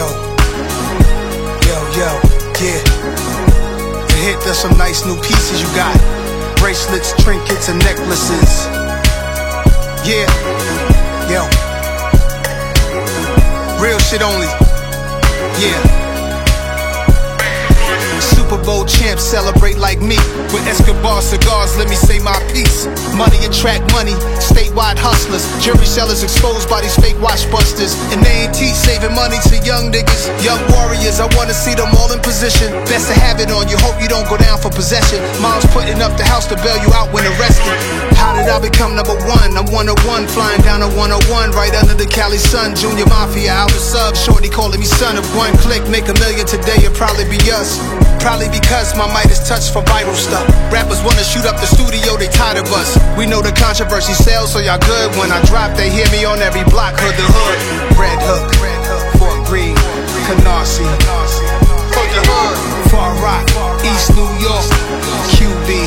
Yo, yeah. The hit, there's some nice new pieces you got. Bracelets, trinkets, and necklaces. Yeah, yo. Real shit only. Yeah. Super Bowl champs celebrate like me. With Escobar cigars, let me say my piece. Money attract money, statewide hustlers. Jury sellers exposed by these fake watch busters. And they ain't teach saving money to young niggas. Young warriors, I wanna see them all in position. Best to have it on you, hope you don't go down for possession. Mom's putting up the house to bail you out when arrested. How did I become number one? I'm 101, flying down a 101, right under the Cali sun. Junior Mafia, out the sub, shorty calling me son. Of one click, make $1 million today, it'll probably be us. Probably because my mic is touched for viral stuff. Rappers wanna shoot up the studio, they tired of us. We know the controversy sells, so y'all good. When I drop, they hear me on every block, hood to hood. Red Hook, Fort Greene, Canarsie, Hood to Hood, Far Rock, East New York, QB,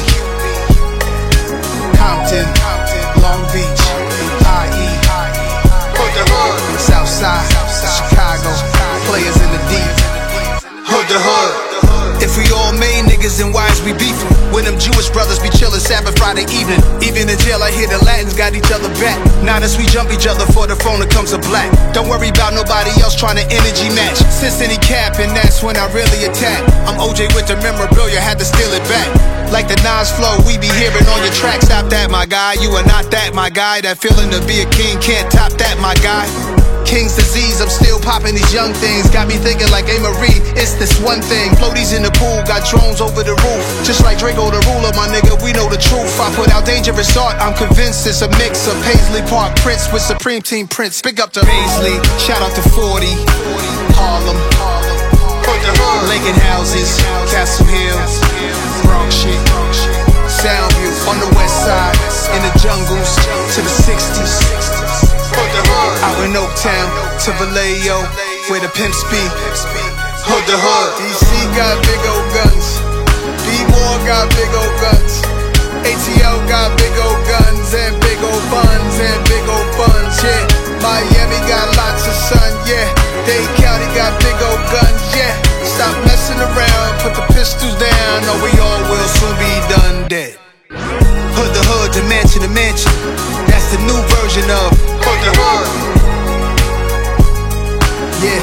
Compton, Long Beach, IE, Hood to Hood, Southside, Chicago, players in the deep, Hood to Hood. If we all made niggas, then why is we beefing? When them Jewish brothers be chillin' Sabbath Friday evening. Even in jail I hear the Latins got each other back. Now as we jump each other for the phone it comes a black. Don't worry about nobody else trying to energy match. Since any cap, and that's when I really attack. I'm OJ with the memorabilia, had to steal it back. Like the Nas flow, we be hearing on your track. Stop that, my guy, you are not that, my guy. That feeling to be a king, can't top that, my guy. King's disease, I'm still popping these young things. Got me thinking like A-Marie, it's this one thing. Floaties in the pool, got drones over the roof. Just like Draco the ruler, my nigga, we know the truth. I put out dangerous art, I'm convinced it's a mix of Paisley Park Prince with Supreme Team Prince. Big up to Paisley, shout out to 40, Harlem, Lincoln houses, Castle Hill, Bronx shit, Soundview on the west side, in the jungles to the 60s. Out in Oaktown to Vallejo, where the pimps be. Hood to Hood. DC got big old guns. B-More got big old guns. ATL got big old guns and big old buns and big old buns, yeah. Miami got lots of sun, yeah. Dade County got big old guns, yeah. Stop messing around, put the pistols down, or we all will soon be done dead. Hood to Hood, to mansion, that's the new version of Hood to Hood. Yeah.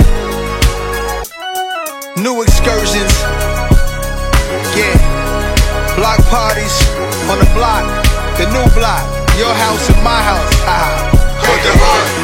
New excursions. Yeah. Block parties on the block. The new block. Your house and my house. Hood to Hood.